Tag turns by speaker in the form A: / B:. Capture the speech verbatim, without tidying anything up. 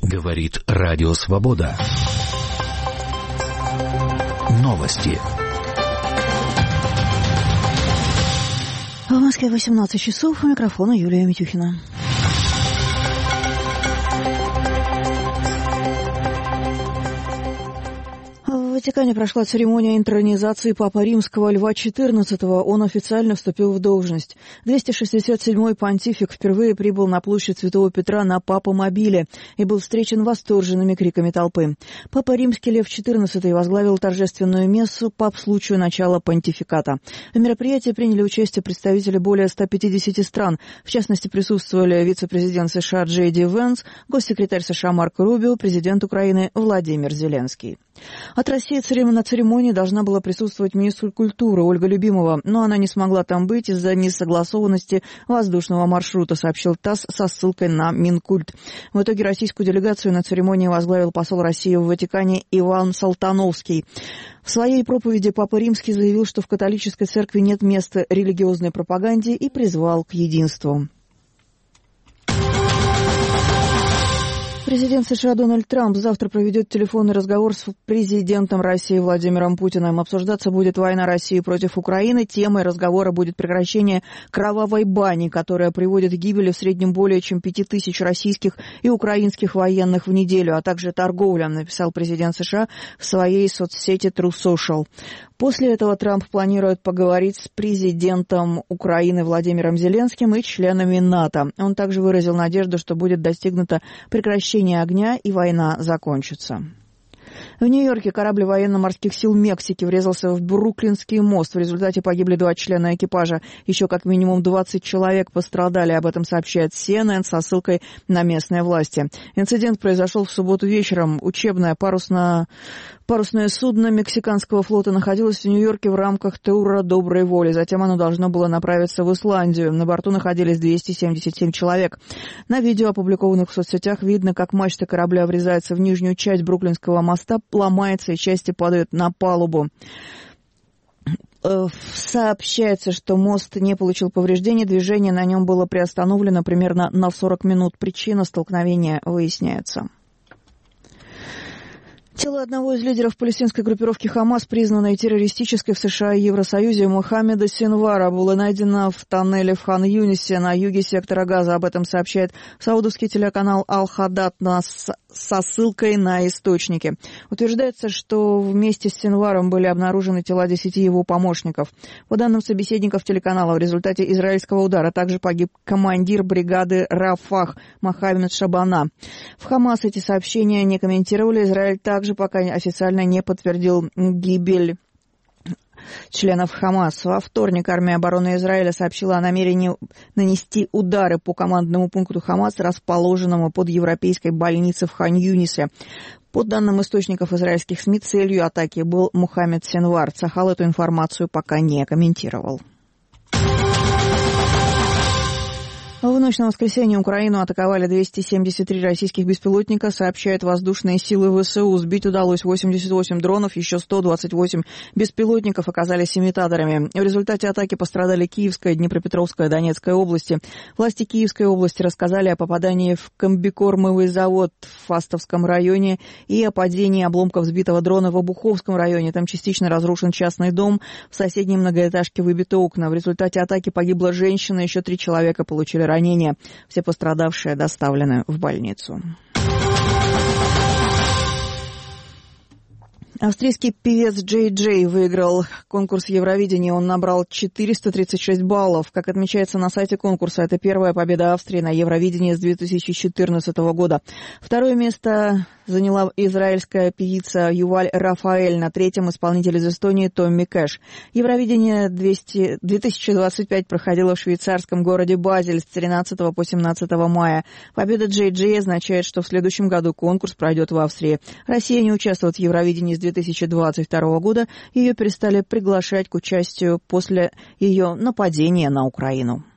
A: Говорит Радио Свобода. Новости.
B: В Москве восемнадцать часов. У микрофона Юлия Митюхина. В Ватикане прошла церемония интронизации Папы Римского Льва четырнадцатого. Он официально вступил в должность. двести шестьдесят седьмой понтифик впервые прибыл на площадь Святого Петра на папомобиле и был встречен восторженными криками толпы. Папа Римский Лев четырнадцатый возглавил торжественную мессу по случаю начала понтификата. В мероприятии приняли участие представители более ста пятидесяти стран. В частности, присутствовали вице-президент США Джей Ди Венс, госсекретарь США Марко Рубио, президент Украины Владимир Зеленский. От России на церемонии должна была присутствовать министр культуры Ольга Любимова, но она не смогла там быть из-за несогласованности воздушного маршрута, сообщил ТАСС со ссылкой на Минкульт. В итоге российскую делегацию на церемонии возглавил посол России в Ватикане Иван Салтановский. В своей проповеди Папа Римский заявил, что в католической церкви нет места религиозной пропаганде и призвал к единству. Президент США Дональд Трамп завтра проведет телефонный разговор с президентом России Владимиром Путиным. Обсуждаться будет война России против Украины. Темой разговора будет прекращение кровавой бани, которая приводит к гибели в среднем более чем пяти тысяч российских и украинских военных в неделю, а также торговля, написал президент США в своей соцсети True Social. После этого Трамп планирует поговорить с президентом Украины Владимиром Зеленским и членами НАТО. Он также выразил надежду, что будет достигнуто прекращение огня и война закончится. В Нью-Йорке корабль военно-морских сил Мексики врезался в Бруклинский мост. В результате погибли два члена экипажа. Еще как минимум двадцать человек пострадали. Об этом сообщает Си Эн Эн со ссылкой на местные власти. Инцидент произошел в субботу вечером. Учебное парусное, парусное судно мексиканского флота находилось в Нью-Йорке в рамках тура доброй воли. Затем оно должно было направиться в Исландию. На борту находились двести семьдесят семь человек. На видео, опубликованных в соцсетях, видно, как мачта корабля врезается в нижнюю часть Бруклинского моста, ломается и части падают на палубу. Сообщается, что мост не получил повреждений, движение на нем было приостановлено примерно на сорок минут. Причина столкновения выясняется. Тело одного из лидеров палестинской группировки «Хамас», признанной террористической в США и Евросоюзе, Мохаммеда Синвара, было найдено в тоннеле в Хан-Юнисе на юге сектора Газа. Об этом сообщает саудовский телеканал Аль-Хадад со ссылкой на источники. Утверждается, что вместе с Синваром были обнаружены тела десяти его помощников. По данным собеседников телеканала, в результате израильского удара также погиб командир бригады Рафах Мохаммед Шабана. В «Хамас» эти сообщения не комментировали. Израиль также пока официально не подтвердил гибель членов «Хамас». Во вторник армия обороны Израиля сообщила о намерении нанести удары по командному пункту «Хамас», расположенному под европейской больницей в Хан-Юнисе. По данным источников израильских СМИ, целью атаки был Мохаммед Синвар. Цахал эту информацию пока не комментировал. В ночь на воскресенье Украину атаковали двести семьдесят три российских беспилотника, сообщают воздушные силы ВСУ. Сбить удалось восемьдесят восемь дронов, еще сто двадцать восемь беспилотников оказались имитаторами. В результате атаки пострадали Киевская, Днепропетровская, Донецкая области. Власти Киевской области рассказали о попадании в комбикормовый завод в Фастовском районе и о падении обломков сбитого дрона в Обуховском районе. Там частично разрушен частный дом, в соседней многоэтажке выбиты окна. В результате атаки погибла женщина, еще три человека получили ранения. Все пострадавшие доставлены в больницу. Австрийский певец Джей Джей выиграл конкурс Евровидения. Он набрал четыреста тридцать шесть баллов. Как отмечается на сайте конкурса, это первая победа Австрии на Евровидении с две тысячи четырнадцатого года. Второе место заняла израильская певица Юваль Рафаэль. На третьем исполнитель из Эстонии Томми Кэш. Евровидение две тысячи двадцать пять проходило в швейцарском городе Базель с тринадцатого по семнадцатое мая. Победа Джей Джей означает, что в следующем году конкурс пройдет в Австрии. Россия не участвует в Евровидении с две тысячи двадцать второго года. Ее перестали приглашать к участию после ее нападения на Украину.